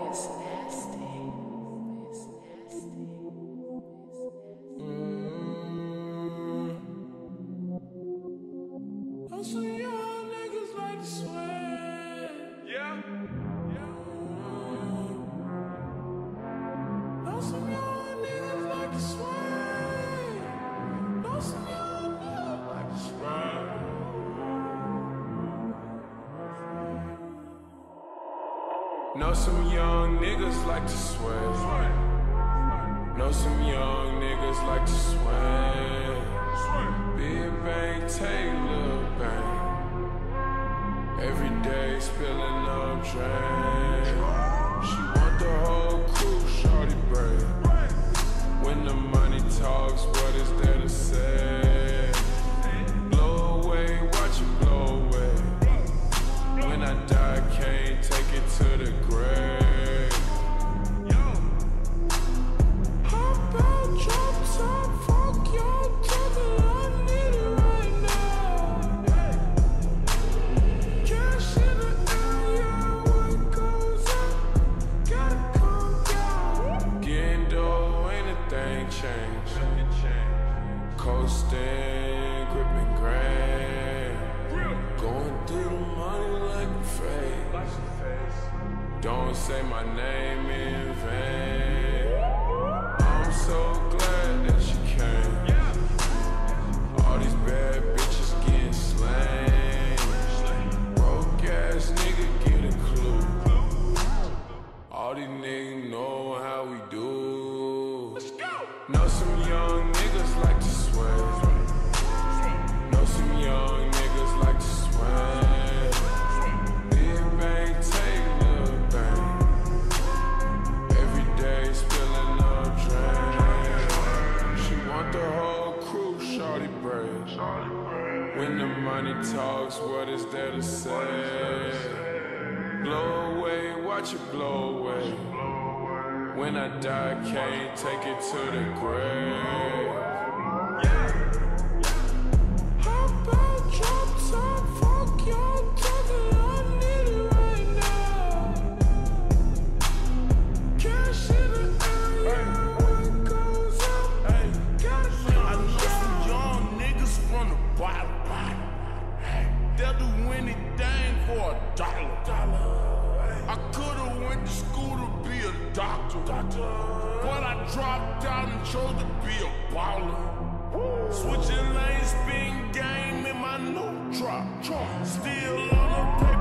It's nasty. It's nasty. Know some young niggas like to sweat. Yeah. Know some young niggas like to sweat. Know some young niggas like to sweat. Know some young niggas like to sweat. Know some young niggas like to sweat. Big bang, take little bang. Every day spilling up drain. She want the whole crew, shorty braid. When the money talks, what is there to say? Blow away, watch it blow away. When I die, can't take it to the grave. How about drop top, fuck your brother, I need it right now. Cash in the area, what goes up, gotta come down. Getting dough, ain't a thing changed. Coasting, gripping grand. Going through the money like a phase. Don't say my name in vain. I'm so glad that she came. All these bad bitches getting slain. Broke ass nigga get a clue. All these niggas know how we do. Know some young niggas like to sweat. Know some young niggas like to sweat. Big bang, take little bang. Every day spilling up drain. She want the whole crew, shorty braid. When the money talks, what is there to say? Blow away, watch it blow away. When I die, can't take it to the grave. How about drop top, fuck your brother, I need it right now. Cash in the area, what goes up, gotta I come know some down. young niggas from the bottom. They'll do anything for a dollar. I could've went to school to be a doctor, but I dropped out and chose to be a baller. Switching lanes, spin game in my new truck. Still on the paper.